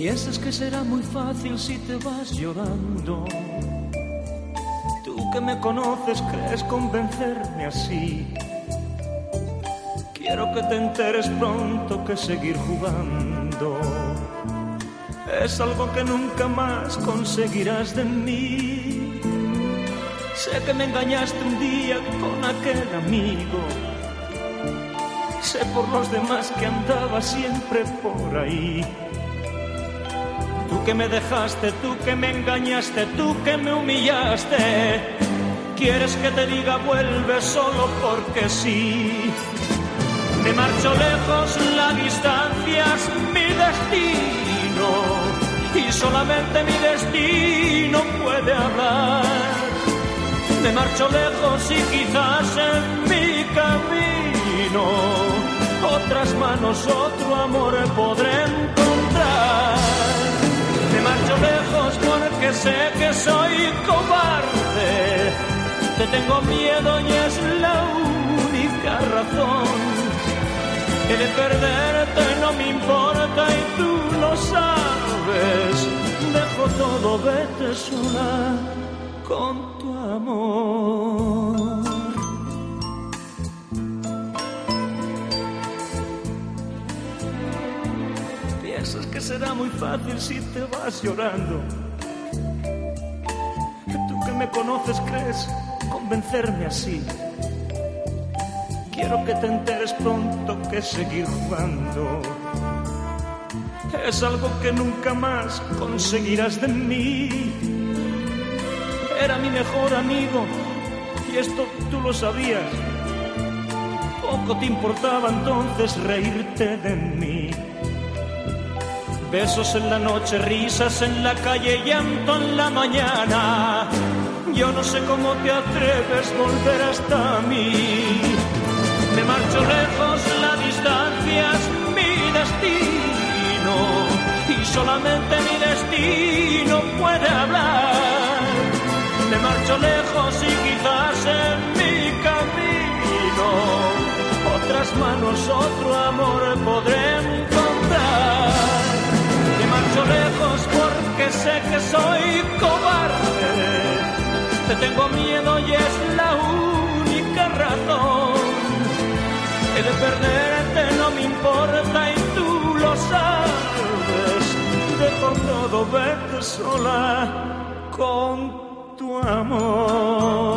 Piensas que será muy fácil si te vas llorando. Tú que me conoces crees convencerme así. Quiero que te enteres pronto que seguir jugando es algo que nunca más conseguirás de mí. Sé que me engañaste un día con aquel amigo. Sé por los demás que andaba siempre por ahí. Tú que me dejaste, tú que me engañaste, tú que me humillaste. Quieres que te diga vuelve solo porque sí. Me marcho lejos, la distancia es mi destino y solamente mi destino puede hablar. Me marcho lejos y quizás en mi camino otras manos, otro amor podré encontrar. Me marcho lejos porque sé que soy cobarde. Te tengo miedo y es la única razón. Que de perderte no me importa y tú lo sabes. Dejo todo, vete sola con tu amor. Piensas que será muy fácil si te vas llorando. Tú que me conoces crees convencerme así. Quiero que te enteres pronto que seguir jugando es algo que nunca más conseguirás de mí. Era mi mejor amigo y esto tú lo sabías. Poco te importaba entonces reírte de mí. Besos en la noche, risas en la calle, llanto en la mañana. Yo no sé cómo te atreves a volver hasta mí. Me marcho lejos, la distancia es mi destino y solamente mi destino puede hablar. Me marcho lejos y quizás en mi camino otras manos, otro amor podré encontrar. Me marcho lejos porque sé que soy cobarde. Te tengo miedo y es la única razón. Que de perderte no me importa y tú lo sabes. Dejo todo, vete sola con tu amor.